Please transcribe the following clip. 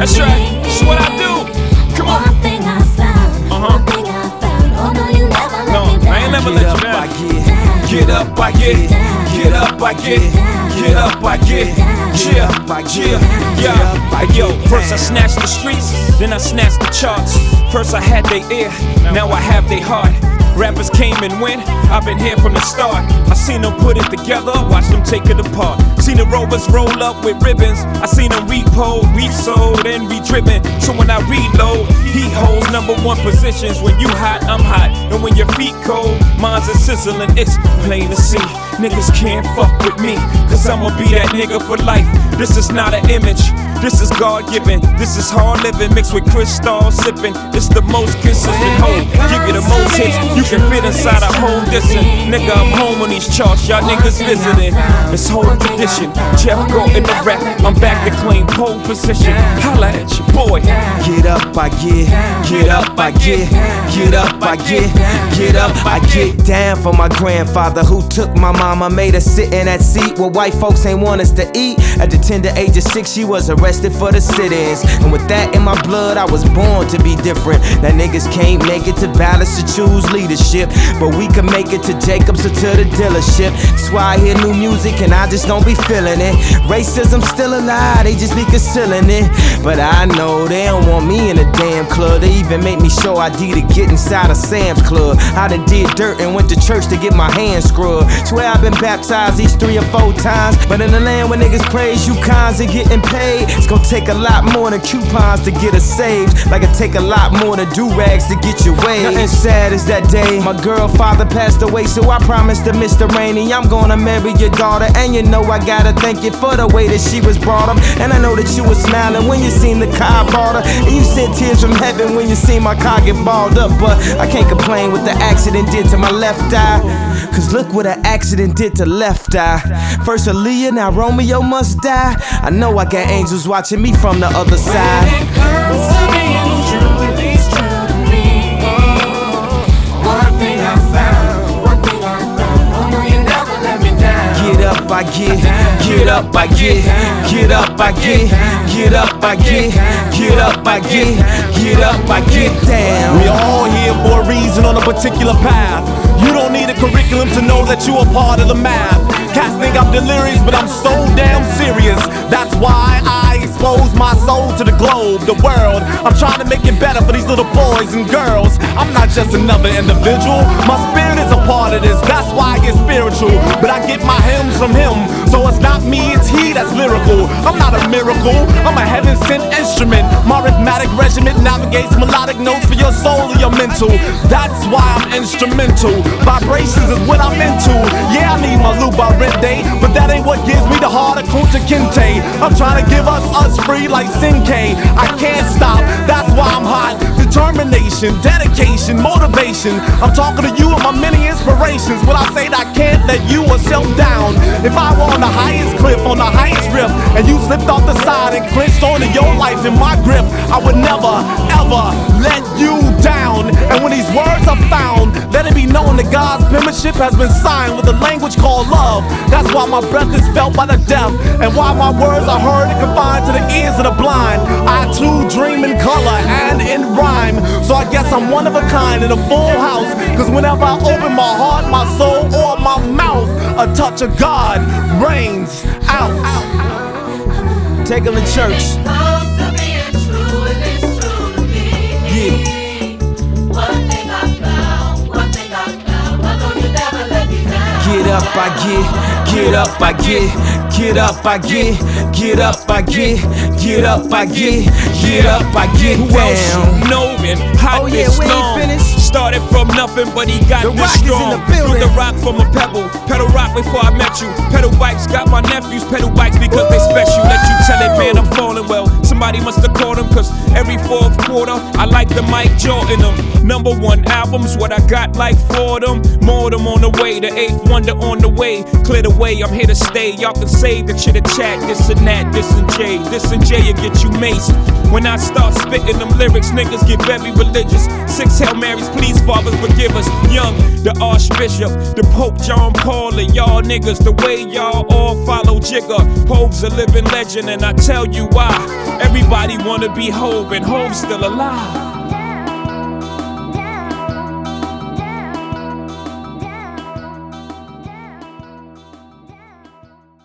That's right, that's what I do. Come on. One thing I found, one thing I found. Oh no, you never let me down. I ain't never let you down. Get up, I get. Get up, I get. Get up, I get. Yeah. Yo, first I snatched the streets, then I snatched the charts. First I had their ear, now I have their heart. Rappers came and went, I've been here from the start. I seen them put it together, watch them take it apart. Seen the rovers roll up with ribbons, I seen them repo, resold, and re-driven. So when I reload, heat holds #1 positions. When you hot, I'm hot, and when your feet cold, mine's a sizzling. It's plain to see, niggas can't fuck with me, cause I'ma be that nigga for life. This is not an image, this is God-given. This is hard living mixed with crystal sipping. It's the most consistent home, give you the most hits. You can fit inside a home distance. Nigga, I'm home on these charts, y'all niggas visiting. This whole tradition, Jeff go in the rap, I'm back to claim pole position. Holla at your boy. Get up, I get. Get up, I get. Get up, I get. Get up, I get down for my grandfather who took my mama, made her sit in that seat where white folks ain't want us to eat. At the tender age of 6, she was arrested for the sit-ins, and with that in my blood, I was born to be different. Now niggas can't make it to balance to choose leadership, but we can make it to Jacobs or to the dealership. That's why I hear new music and I just don't be feeling it. Racism's still alive, they just be concealing it. But I know they don't want me in a damn club. They even make me show ID to get inside a Sam's Club. I done did dirt and went to church to get my hands scrubbed. Swear I've been baptized these 3 or 4 times. But in the land where niggas praise you cons and getting paid, it's gonna take a lot more than coupons to get us saved. Like it take a lot more than do-rags to get your way. Nothing sad as that day my girl father passed away, so I promised to Mr. Rainey I'm gonna marry your daughter. And you know I gotta thank you for the way that she was brought up. And I know that you was smiling when you seen the car bought her, and you sent tears from heaven when you seen my car get balled up. But I can't complain what the accident did to my left eye, cause look what an accident did to left eye. First Aaliyah, now Romeo must die. I know I got angels watching me from the other side. When it comes to being true, it's true to me. One thing I found, one thing I found. Oh no, you never let me down. Get up, I get. Get up, I get. Get up, I get. Get up, I get. Get up, I get. Get up, I get down. We are all here for a reason on a particular path. You don't need a curriculum to know that you are part of the math. Cats think I'm delirious, but I'm so damn serious. That's why I expose my soul to the globe, the world. I'm trying to make it better for these little boys and girls. I'm not just another individual, my spirit is a part of this. That's why I get spiritual, but I get my hymns from him. So it's not me, it's he that's lyrical. I'm not a miracle, I'm a heaven-sent instrument. My rhythmic regiment navigates melodic notes for your soul or your mental. That's why I'm instrumental. Vibrations is what I'm into. Yeah, I need my Luba Rende, but that ain't what gives me the heart of Kunta Kinte. I'm trying to give us free like Sinke. I can't stop, that's why I'm hot. Determination, dedication, motivation. I'm talking to you and my many inspirations. When I say that I can't let you yourself down. If I were on the highest cliff, on the highest rift, and you slipped off the side and clinched onto your life in my grip, I would never, ever let you down. And when these words are found, let it be known that God's penmanship has been signed with a language called love. That's why my breath is felt by the deaf, and why my words are heard and confined to the ears of the blind. I too dream in color and in rhyme, so I guess I'm one of a kind in a full house. Cause whenever I open my heart, my soul, or my mouth, a touch of God rains out. Take them to church. Yeah. Get up, I get. Get up, I get. Get up, I get. Get up, I get. Get up, I get. Get up, I get down. Who else you know and hot this we long? ain't finished. Started from nothing, but he got The this Rock is in strong. the building. Threw the rock from a pebble. Pedal rock before I met you. Pedal bikes got my nephews. Pedal bikes because they special. Let you tell it, man, I'm falling well. Somebody must have called him, cause every fourth quarter I like the Mike Jordan them. #1 albums, what I got like 4 of them. More of them on the way, the 8th wonder on the way. Clear the way, I'm here to stay. Y'all can say the chitter chat, this and that, this and Jay. This and Jay will get you maced. When I start spitting them lyrics, niggas get very religious. 6 Hail Marys, please, Father, forgive us. Young, the Archbishop, the Pope John Paul, and y'all niggas, the way y'all all follow Jigga. Hove's a living legend, and I tell you why. Everybody wanna be Hove, and Hove's still alive.